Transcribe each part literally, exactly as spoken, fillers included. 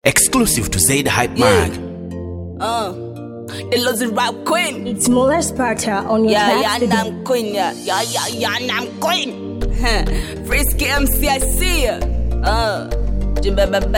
Exclusive to Zaid Hype Mag. Uh, the Losing Rap Queen. It's Mola Sparta on your Yeah, tracks yeah, today. I'm queen. Yeah, yeah, yeah, yeah, I'm queen. Huh. Frisky M C, I see ya. Uh, Jibba,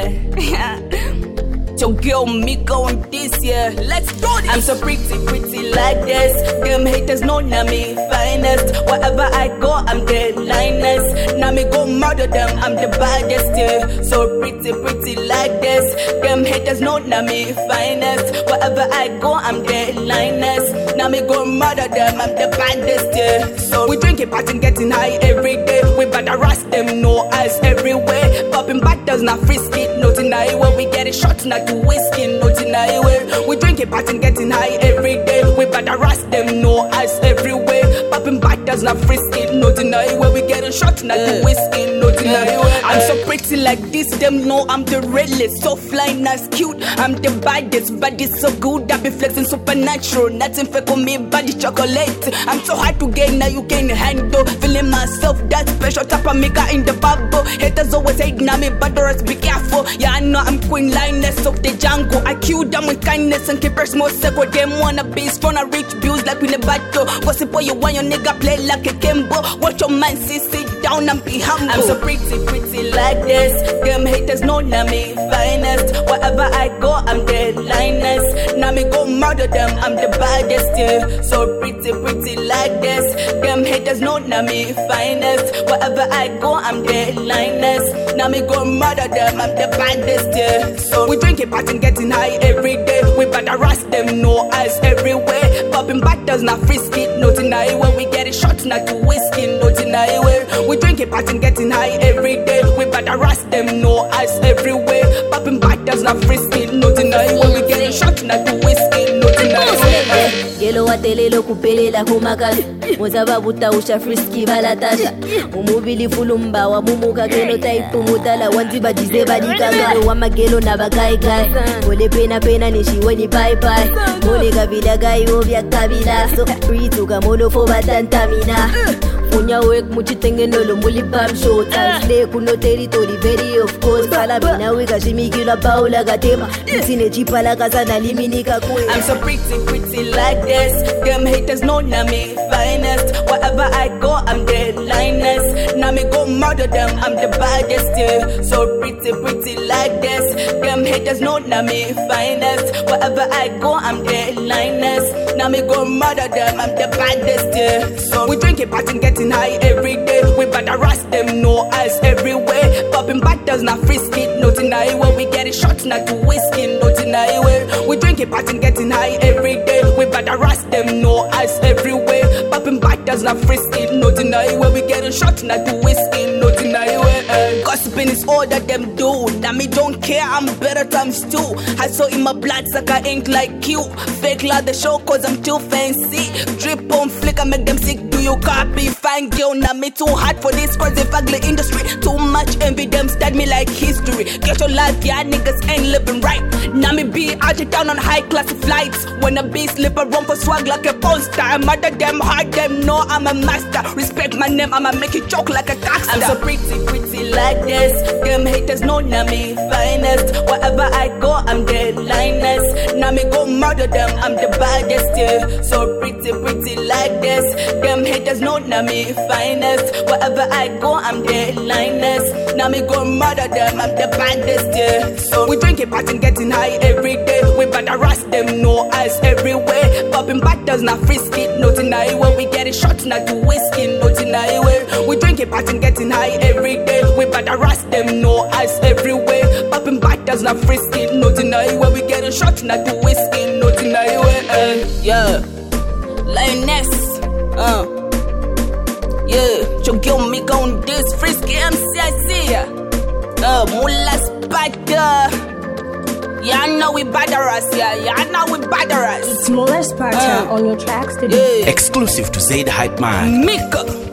eh. So girl, me going this year. Let's do this. I'm so pretty, pretty like this. Them haters know na me finest. Wherever I go, I'm the linest. Now me go murder them. I'm the baddest. Yeah. So pretty, pretty like this. Them haters know na me finest. Wherever I go, I'm the linest. Now me go murder them. I'm the baddest. Yeah. So we drinking, partying, getting high every day. We better rush them, no eyes everywhere. Popping bottles, not frisky, no deny where we get it shots, not to whiskey, no deny where we drinking, partying, getting high every day. We better rush them, no eyes everywhere. Popping bottles, not frisky, no deny where we get it shots, not to whiskey, no deny where. I'm so pretty like this, them know I'm the realest. So fly, nice, cute, I'm the baddest. Body so good, I be flexing supernatural. Nothing fake on me, body chocolate. I'm so hard to get, now you can't handle. Feeling myself, that special type of maker in the bubble. Haters always hate, now me batterers, be careful. Yeah, I know I'm queen lioness of the jungle. I kill them with kindness and keep her small circle. Them wanna be strong and rich bills like in a battle. Gossip boy, you want your nigga play like a Kimbo. Watch your man, see, sit down and be humble. I'm so pretty, pretty like this. Them haters know na me finest. Wherever I go, I'm the linest. Now me go murder them, I'm the baddest. Yeah. So pretty, pretty like this. Them haters know na me finest. Wherever I go, I'm the linest. Now me go murder them, I'm the baddest. Yeah. So we drinking, partying, getting high every day. We better rush them, no eyes everywhere. Popping bottles, not frisky, no deny where we get it shots, not to whiskey, no deny where we drinking, partying, getting high every day. We better rush them, no eyes everywhere. Popping bottles, not frisky, no deny where we get it shots, not to whiskey, no deny where. Yelo watelelo kupelela kumakazi Muzaba buta usha frisky balatasha Umubili fulumba wa mumuka keno taipu mutala Wanziba jizeba dikangalo wa magelo na bagai gai Mole pena pena nishiwe ni pai pai Mole kabila gai obya kabila So prituka molo fo batantamina Unya wek muchitenge nolo muli pam show Tansle kuno territory very of course Pala bina weka shimikila paula gatema Nisine chipala kazana liminika kwe I'm so pretty, pretty like this. Them haters know na me finest. Wherever I go, I'm the linest. Now me go murder them, I'm the baddest. Yeah. So pretty, pretty like this. Them haters know na me finest. Wherever I go, I'm the linest. Now me go murder them, I'm the baddest. Yeah. So we drinking, partying, getting high every day. We better rush them, no eyes everywhere. Popping bottles, not frisky, no deny where we get it shots, not to whiskey, no deny where we drinking, partying, getting high every day. We better rush them, no eyes everywhere. Popping bottles, not frisky, no deny where we getting shots, not to whiskey, no deny where. Uh, gossiping is all that them do. Now me don't care, I'm better times two. I saw in my blood sucker ink like you. Fake like the show cause I'm too fancy. Drip on flick, I make them sick. Do you copy? Fine girl, now me too hot for this crazy ugly industry. Too much envy, them stab me like history. Get your life, yeah, niggas ain't living right. Now me be out of town on high class flights. When a be slip around for swag like a poster. I murder them hard, them know I'm a master. Respect my name, I'ma make it choke like a gangster. I'm so pretty, pretty like this. Them haters know na me finest. Wherever I go, I'm the linest. Now me go murder them, I'm the baddest. Yeah. So pretty, pretty like this. Them haters know na me finest. Wherever I go, I'm the linest. Now me go murder them, I'm the baddest. Yeah. So we drinking, partying, getting high every day. We better rush them, no eyes everywhere. Popping bottles, not frisky, no deny where we get it shots, not to whiskey, no deny where we drinking, partying, getting high every day. We better rush them, no eyes everywhere. Popping bottles, not frisky, no deny where we get it shots, not to whiskey, no deny where. Uh, yeah, lioness, uh, yeah. So give me on this frisky M C I C, uh, Mola Sparta. Yeah, I know we batterers, yeah, yeah, I know we batterers. It's Mola Sparta Uh, on your tracks today. Yeah. Exclusive to Zaid Hype Mag. Mika.